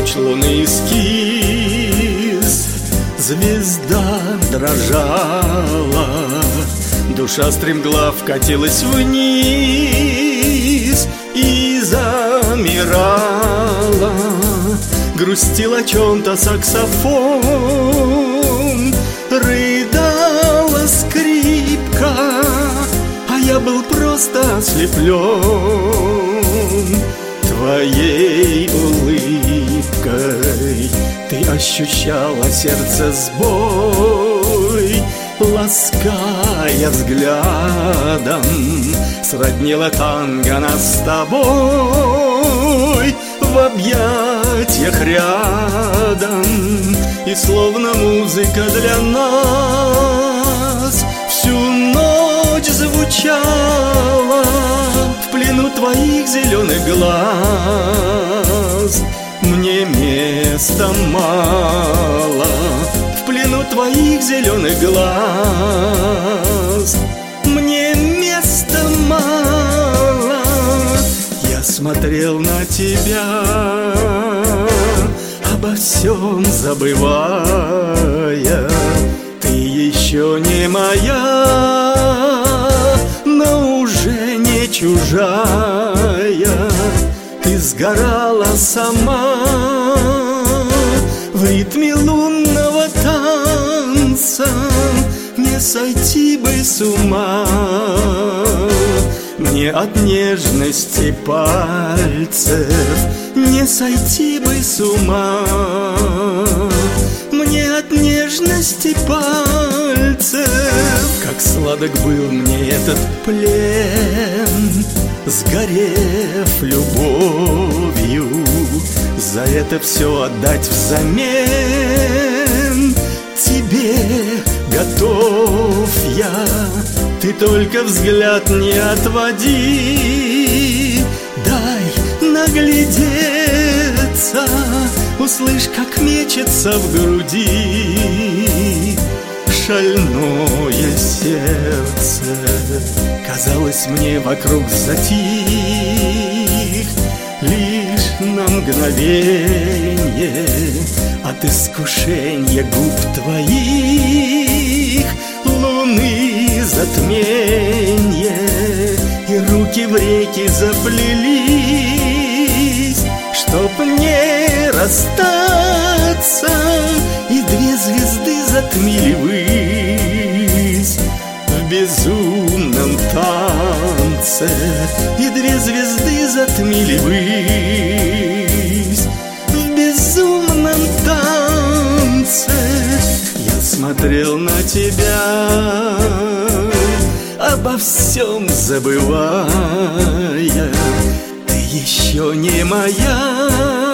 ночь луны эскиз. Звезда дрожала, душа стремглав катилась вниз и замирала. Грустил о чем-то саксофон, рыдала скрипка, а я был просто ослеплен твоей улыбкой. Ты ощущала сердце сбой, лаская взглядом, сроднила танго нас с тобой в объятиях рядом. И словно музыка для нас всю ночь звучала в плену твоих зеленых глаз. Мне места мало в плену твоих зеленых глаз. Мне места мало. Я смотрел на тебя, обо всем забывая. Ты еще не моя, но уже не чужая. Ты сгорала сама в ритме лунного танца. Не сойти бы с ума мне от нежности пальцев. Не сойти бы с ума мне от нежности пальцев. Как сладок был мне этот плен, сгорев любовью. За это все отдать взамен тебе готов я. Ты только взгляд не отводи, дай наглядеться. Услышь, как мечется в груди шальное сердце. Казалось мне, вокруг затих лишь на мгновенье от искушения губ твоих луны затмение. И руки в реки заплелись, чтоб не расстаться. И две звезды затмили высь в безумном танце. И две звезды затмили высь в безумном танце. Я смотрел на тебя, обо всем забывая. Ты еще не моя,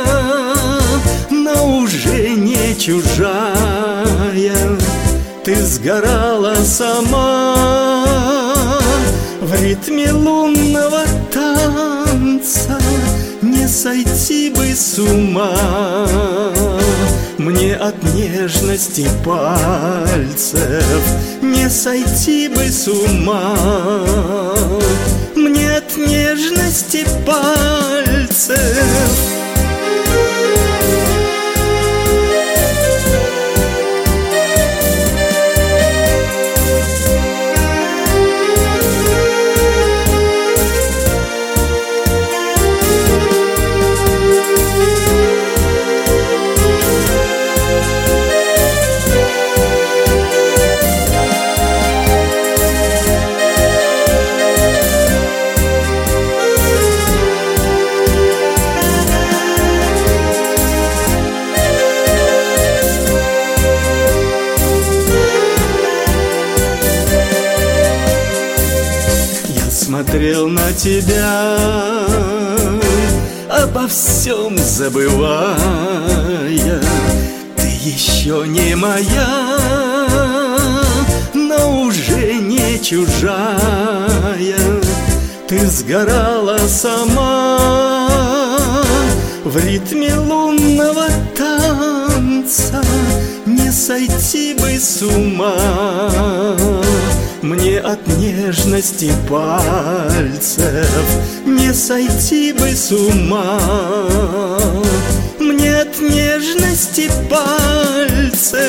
но уже не чужая. Ты сгорала сама в ритме лунного танца. Не сойти бы с ума мне от нежности пальцев. Не сойти бы с ума мне от нежности пальцев. Смотрел на тебя, обо всем забывая. Ты еще не моя, но уже не чужая. Ты сгорала сама в ритме лунного танца. Не сойти бы с ума мне от нежности пальцев. Не сойти бы с ума мне от от нежности пальцев